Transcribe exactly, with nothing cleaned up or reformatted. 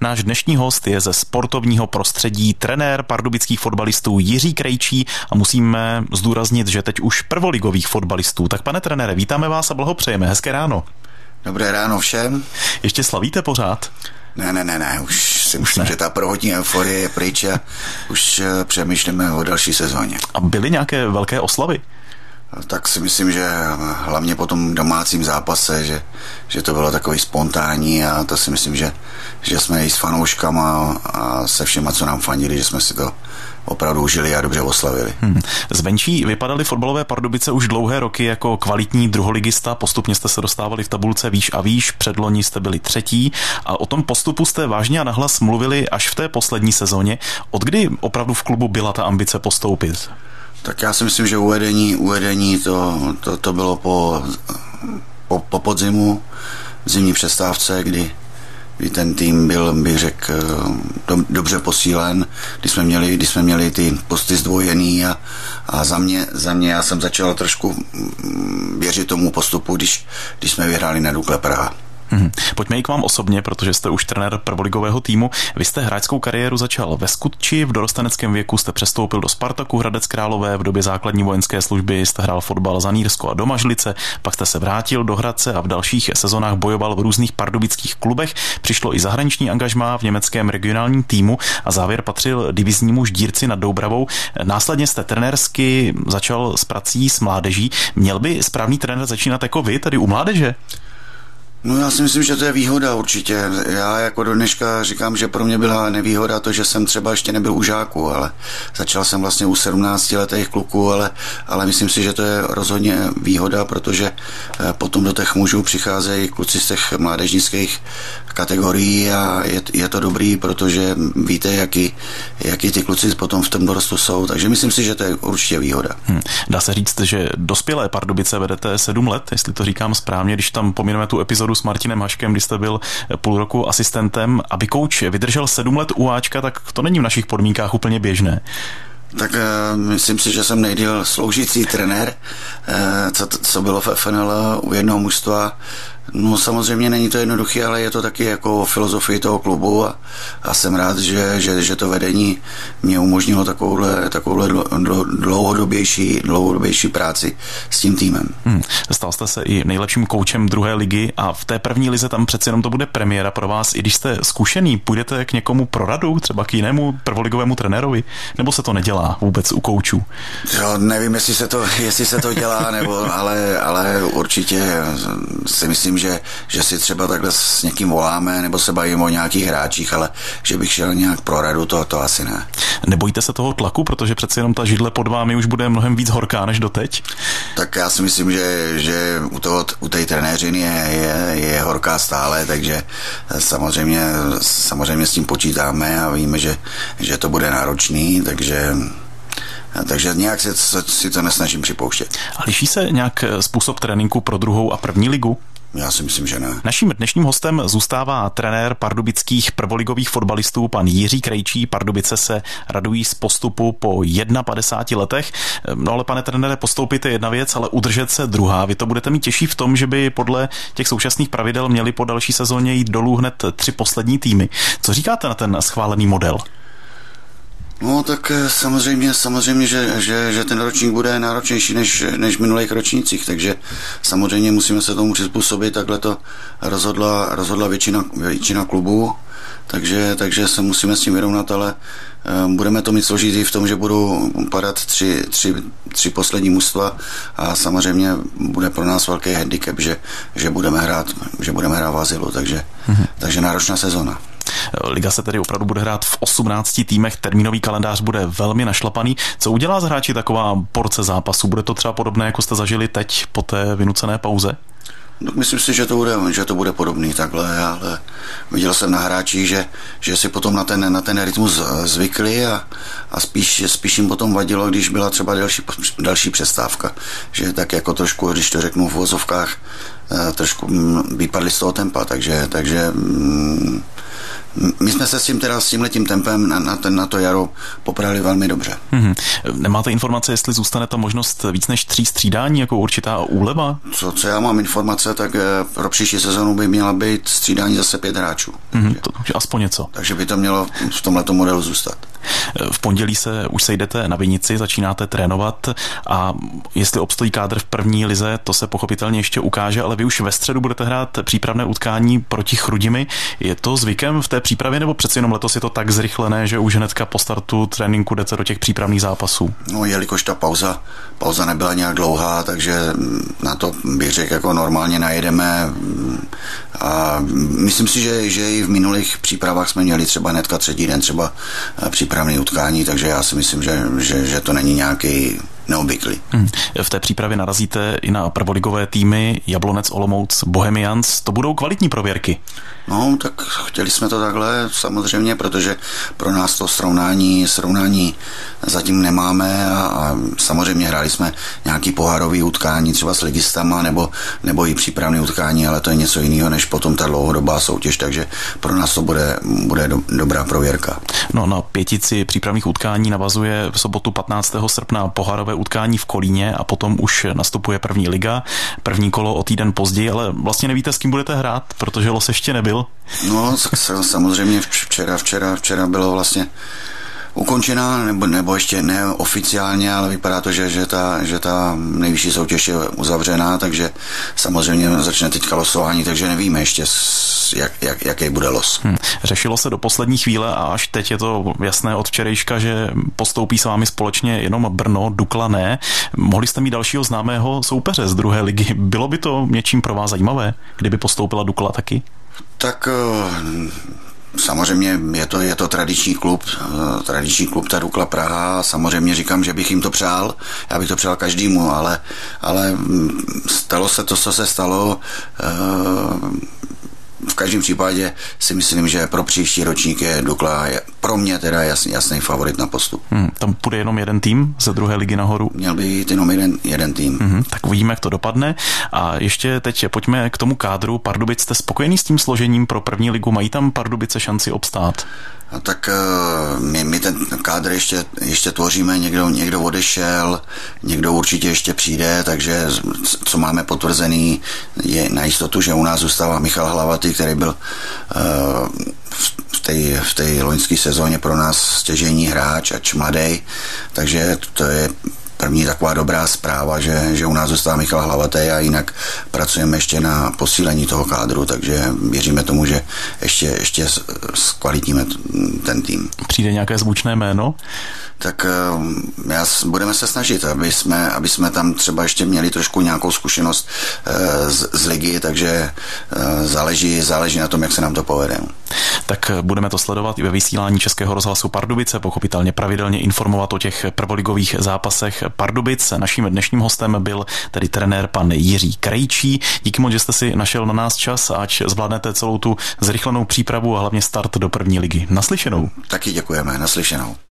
Náš dnešní host je ze sportovního prostředí, trenér pardubických fotbalistů Jiří Krejčí a musíme zdůraznit, že teď už prvoligových fotbalistů. Tak pane trenére, vítáme vás a blahopřejeme. Hezké ráno. Dobré ráno všem. Ještě slavíte pořád? Ne, ne, ne, ne, už si myslím, ne. že ta prvotní euforie je pryč a už přemýšlíme o další sezóně. A byly nějaké velké oslavy? Tak si myslím, že hlavně po tom domácím zápase, že, že to bylo takový spontánní a to si myslím, že, že jsme i s fanouškama a se všema, co nám fandili, že jsme si to opravdu užili a dobře oslavili. Hmm. Zvenčí vypadaly fotbalové Pardubice už dlouhé roky jako kvalitní druholigista, postupně jste se dostávali v tabulce výš a výš, předloni jste byli třetí a o tom postupu jste vážně a nahlas mluvili až v té poslední sezóně. Od kdy opravdu v klubu byla ta ambice postoupit? Tak já si myslím, že uvedení, uvedení to, to, to bylo po, po, po podzimu, v zimní přestávce, kdy, kdy ten tým byl, bych řekl, do, dobře posílen, kdy jsme měli, kdy jsme měli ty posty zdvojený a, a za, mě, za mě já jsem začal trošku věřit tomu postupu, když, když jsme vyhráli na Dukle Praha. Hmm. Pojďme i k vám osobně, protože jste už trenér prvoligového týmu. Vy jste hráčskou kariéru začal ve Skutči, v dorosteneckém věku jste přestoupil do Spartaku Hradec Králové, v době základní vojenské služby jste hrál fotbal za Nýrsko a Domažlice, pak jste se vrátil do Hradce a v dalších sezonách bojoval v různých pardubických klubech. Přišlo i zahraniční angažmá v německém regionálním týmu a závěr patřil diviznímu Ždírci nad Doubravou. Následně jste trenérsky začal s prací s mládeží. Měl by správný trenér začínat jako vy, tady u mládeže? No já si myslím, že to je výhoda určitě. Já jako do dneška říkám, že pro mě byla nevýhoda to, že jsem třeba ještě nebyl u žáků, ale začal jsem vlastně u sedmnáctiletých kluků, ale, ale myslím si, že to je rozhodně výhoda, protože potom do těch mužů přicházejí kluci z těch mládežnických kategorií a je, je to dobrý, protože víte, jaký, jaký ty kluci potom v tom dorostu jsou, takže myslím si, že to je určitě výhoda. Hmm. Dá se říct, že dospělé Pardubice vedete sedm let, jestli to říkám správně, když tam pomineme tu epizodu s Martinem Haškem, kdy jste byl půl roku asistentem, aby kouč vydržel sedm let u Ačka, tak to není v našich podmínkách úplně běžné. Tak uh, myslím si, že jsem nejdýl sloužící trenér, uh, co, co bylo v F N L u jednoho mužstva. No samozřejmě není to jednoduché, ale je to taky jako filozofii toho klubu a, a jsem rád, že, že, že to vedení mě umožnilo takovouhle, takovouhle dlouhodobější, dlouhodobější práci s tím týmem. Hmm. Stal jste se i nejlepším koučem druhé ligy a v té první lize tam přeci jenom to bude premiéra pro vás. I když jste zkušený, půjdete k někomu pro radu, třeba k jinému prvoligovému trenérovi? Nebo se to nedělá vůbec u koučů? Jo, nevím, jestli se to, jestli se to dělá, nebo, ale, ale určitě si myslím, Že, že si třeba takhle s někým voláme nebo se bavíme o nějakých hráčích, ale že bych šel nějak pro radu, to, to asi ne. Nebojíte se toho tlaku, protože přece jenom ta židle pod vámi už bude mnohem víc horká než doteď? Tak já si myslím, že, že u, toho, u té trenéřiny je, je, je horká stále, takže samozřejmě, samozřejmě s tím počítáme a víme, že, že to bude náročný, takže Takže nějak si, si to nesnažím připouštět. A liší se nějak způsob tréninku pro druhou a první ligu? Já si myslím, že ne. Naším dnešním hostem zůstává trenér pardubických prvoligových fotbalistů pan Jiří Krejčí. Pardubice se radují z postupu po padesáti jedna letech. No ale pane trenére, postoupit je jedna věc, ale udržet se druhá. Vy to budete mít těžší v tom, že by podle těch současných pravidel měli po další sezóně jít dolů hned tři poslední týmy. Co říkáte na ten schválený model? No tak samozřejmě, samozřejmě, že, že, že ten ročník bude náročnější než, než v minulých ročnících, takže samozřejmě musíme se tomu přizpůsobit, takhle to rozhodla, rozhodla většina, většina klubů, takže, takže se musíme s tím vyrovnat, ale um, budeme to mít složitý v tom, že budou padat tři, tři, tři poslední mužstva a samozřejmě bude pro nás velký handicap, že, že budeme hrát, že budeme hrát v azylu, takže, mm-hmm. takže náročná sezóna. Liga se tedy opravdu bude hrát v osmnácti týmech, termínový kalendář bude velmi našlapaný. Co udělá z hráči taková porce zápasů? Bude to třeba podobné, jako jste zažili teď po té vynucené pauze? No, myslím si, že to bude, že to bude podobný takhle, ale viděl jsem na hráčích, že, že si potom na ten, na ten rytmus zvykli a, a spíš, spíš jim potom vadilo, když byla třeba další, další přestávka, že tak jako trošku, když to řeknu v vozovkách, trošku vypadli z toho tempa, takže, takže mm, my jsme se s tím teda s tímhletím tempem na, na, ten, na to jaro poprali velmi dobře. Mm-hmm. Nemáte informace, jestli zůstane ta možnost víc než tří střídání jako určitá úleva? Co, co já mám informace, tak pro příští sezonu by měla být střídání zase pět hráčů. Mm-hmm, to, aspoň něco. Takže by to mělo v tomhleto modelu zůstat. V pondělí se už sejdete na Vinici, začínáte trénovat a jestli obstojí kádr v první lize, to se pochopitelně ještě ukáže, ale vy už ve středu budete hrát přípravné utkání proti Chrudimi. Je to zvykem v té přípravě, nebo přeci jenom letos je to tak zrychlené, že už hnedka po startu tréninku jdete do těch přípravných zápasů? No, jelikož ta pauza, pauza nebyla nějak dlouhá, takže na to bych řekl, jako normálně najedeme a myslím si, že, že i v minulých přípravách jsme měli třeba hnedka třetí den třeba přípravné utkání, takže já si myslím, že, že, že to není nějaký neobvyklý. Hmm. V té přípravě narazíte i na prvoligové týmy Jablonec, Olomouc, Bohemians. To budou kvalitní prověrky. No, tak chtěli jsme to takhle samozřejmě, protože pro nás to srovnání, srovnání zatím nemáme a, a samozřejmě hráli jsme nějaký pohárový utkání třeba s ligistama nebo, nebo i přípravné utkání, ale to je něco jiného než potom ta dlouhodobá soutěž, takže pro nás to bude, bude do, dobrá prověrka. No, na pětici přípravných utkání navazuje v sobotu patnáctého srpna pohárové utkání v Kolíně a potom už nastupuje první liga, první kolo o týden později, ale vlastně nevíte, s kým budete hrát, protože los ještě nebyl. No, samozřejmě včera, včera, včera bylo vlastně ukončená, nebo, nebo ještě neoficiálně, ale vypadá to, že, že, ta, že ta nejvyšší soutěž je uzavřená, takže samozřejmě začne teďka losování, takže nevíme ještě, jak, jak, jaký bude los. Hmm. Řešilo se do poslední chvíle a až teď je to jasné od včerejška, že postoupí s vámi společně jenom Brno, Dukla ne. Mohli jste mít dalšího známého soupeře z druhé ligy. Bylo by to něčím pro vás zajímavé, kdyby postoupila Dukla taky? Tak samozřejmě je to, je to tradiční klub, tradiční klub ta Dukla Praha. Samozřejmě říkám, že bych jim to přál, já bych to přál každému, ale, ale stalo se to, co se stalo. V každém případě si myslím, že pro příští ročník je Dukla pro mě teda jasný, jasný favorit na postup. Hmm, tam půjde jenom jeden tým ze druhé ligy nahoru? Měl by jít jenom jeden, jeden tým. Hmm, tak uvidíme, jak to dopadne. A ještě teď pojďme k tomu kádru. Pardubic, jste spokojený s tím složením pro první ligu? Mají tam Pardubice šanci obstát? A tak my, my ten kádr ještě, ještě tvoříme, někdo, někdo odešel, někdo určitě ještě přijde, takže co máme potvrzený je na jistotu, že u nás zůstává Michal Hlavatý, který byl uh, v té v té loňské sezóně pro nás stěžejní hráč, ač mladý, takže to je první taková dobrá zpráva, že, že u nás zůstává Michal Hlavatý a jinak pracujeme ještě na posílení toho kádru, takže věříme tomu, že ještě, ještě zkvalitníme ten tým. Přijde nějaké zvučné jméno? Tak já, budeme se snažit, aby jsme, aby jsme tam třeba ještě měli trošku nějakou zkušenost z, z ligy, takže záleží, záleží na tom, jak se nám to povede. Tak budeme to sledovat i ve vysílání Českého rozhlasu Pardubice, pochopitelně pravidelně informovat o těch prvoligových zápasech Pardubic. Naším dnešním hostem byl tedy trenér pan Jiří Krejčí. Díky moc, že jste si našel na nás čas, ať zvládnete celou tu zrychlenou přípravu a hlavně start do první ligy. Naslyšenou. Taky děkujeme, naslyšenou.